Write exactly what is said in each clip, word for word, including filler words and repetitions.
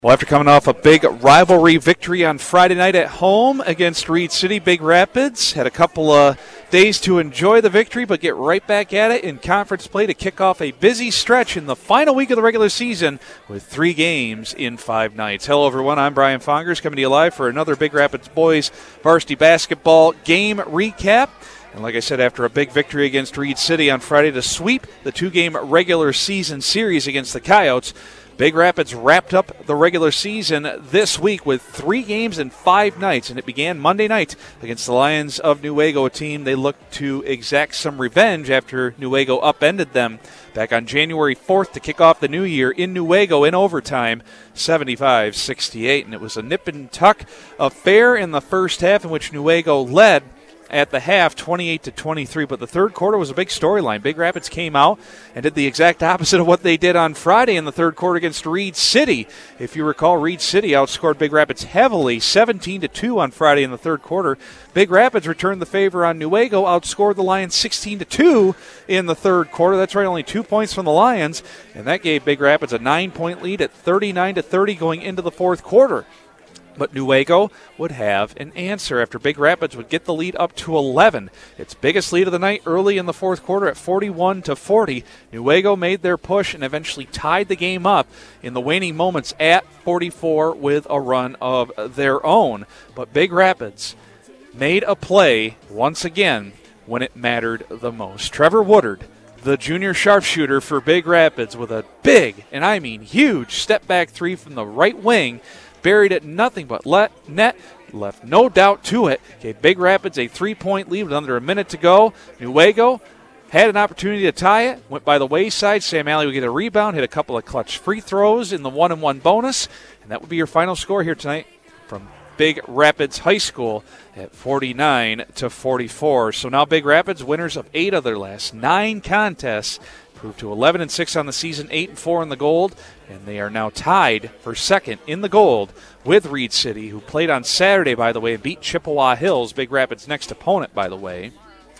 Well, after coming off a big rivalry victory on Friday night at home against Reed City, Big Rapids had a couple of days to enjoy the victory, but get right back at it in conference play to kick off a busy stretch in the final week of the regular season with three games in five nights. Hello, everyone. I'm Brian Fongers coming to you live for another Big Rapids boys varsity basketball game recap. And like I said, after a big victory against Reed City on Friday to sweep the two-game regular season series against the Coyotes, Big Rapids wrapped up the regular season this week with three games in five nights, and it began Monday night against the Lions of Newaygo, a team they looked to exact some revenge after Newaygo upended them back on January fourth to kick off the new year in Newaygo in overtime, seventy-five sixty-eight. And it was a nip-and-tuck affair in the first half in which Newaygo led at the half, twenty-eight to twenty-three, but the third quarter was a big storyline. Big Rapids came out and did the exact opposite of what they did on Friday in the third quarter against Reed City. If you recall, Reed City outscored Big Rapids heavily, seventeen to two on Friday in the third quarter. Big Rapids returned the favor on Newaygo, outscored the Lions sixteen to two in the third quarter. That's right, only two points from the Lions, and that gave Big Rapids a nine-point lead at thirty-nine to thirty going into the fourth quarter. But Newaygo would have an answer after Big Rapids would get the lead up to eleven. Its biggest lead of the night early in the fourth quarter at forty-one to forty. Newaygo made their push and eventually tied the game up in the waning moments at forty-four with a run of their own. But Big Rapids made a play once again when it mattered the most. Trevor Woodard, the junior sharpshooter for Big Rapids, with a big, and I mean huge, step-back three from the right wing, buried it nothing but let, net, left no doubt to it. Gave Big Rapids a three-point lead with under a minute to go. Newaygo had an opportunity to tie it, went by the wayside. Sam Alley would get a rebound, hit a couple of clutch free throws in the one-and-one bonus, and that would be your final score here tonight from Big Rapids High School at forty-nine to forty-four. So now Big Rapids, winners of eight of their last nine contests, improved to eleven and six on the season, eight and four in the gold, and they are now tied for second in the gold with Reed City, who played on Saturday, by the way, and beat Chippewa Hills, Big Rapids' next opponent, by the way.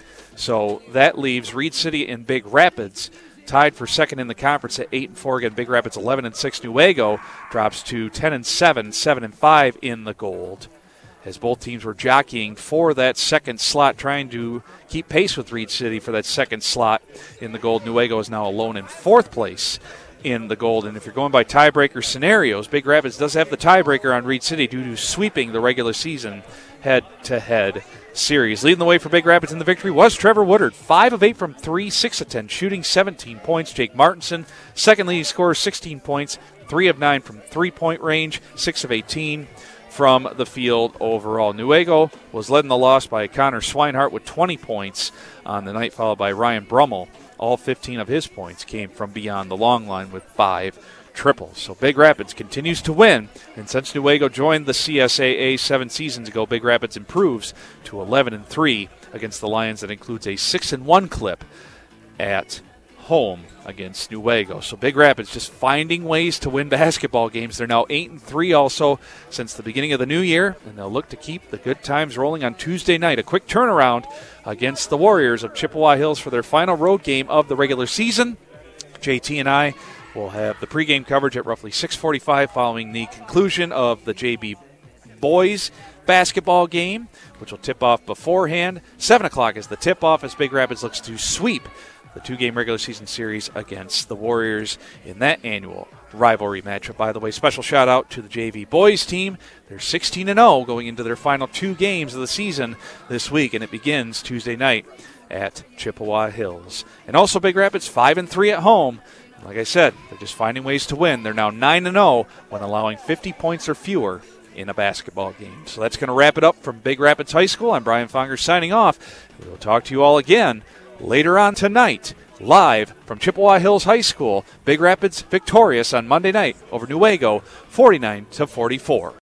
So that leaves Reed City and Big Rapids tied for second in the conference at eight and four. Again, Big Rapids eleven and six. Newaygo drops to ten and seven, seven and five in the gold, as both teams were jockeying for that second slot, trying to keep pace with Reed City for that second slot in the gold. Newaygo is now alone in fourth place in the gold. And if you're going by tiebreaker scenarios, Big Rapids does have the tiebreaker on Reed City due to sweeping the regular season head-to-head series. Leading the way for Big Rapids in the victory was Trevor Woodard, five of eight from three, six of ten, shooting seventeen points. Jake Martinson, second leading scorer, sixteen points, three of nine from three-point range, six of eighteen from the field overall. Newaygo was led in the loss by Connor Swinehart with twenty points on the night, followed by Ryan Brummel. All fifteen of his points came from beyond the long line with five triples. So Big Rapids continues to win, and since Newaygo joined the C S A A seven seasons ago, Big Rapids improves to eleven and three against the Lions. That includes a six and one clip at home against Newaygo. So Big Rapids just finding ways to win basketball games. They're now eight and three also since the beginning of the new year, and they'll look to keep the good times rolling on Tuesday night. A quick turnaround against the Warriors of Chippewa Hills for their final road game of the regular season. J T and I will have the pregame coverage at roughly six forty-five following the conclusion of the J B boys basketball game, which will tip off beforehand. seven o'clock is the tip-off as Big Rapids looks to sweep the two-game regular season series against the Warriors in that annual rivalry matchup. By the way, special shout-out to the J V boys team. They're sixteen and oh going into their final two games of the season this week, and it begins Tuesday night at Chippewa Hills. And also Big Rapids five and three at home. Like I said, they're just finding ways to win. They're now nine and oh when allowing fifty points or fewer in a basketball game. So that's going to wrap it up from Big Rapids High School. I'm Brian Fongers signing off. We will talk to you all again later on tonight, live from Chippewa Hills High School. Big Rapids victorious on Monday night over Newaygo, forty-nine to forty-four.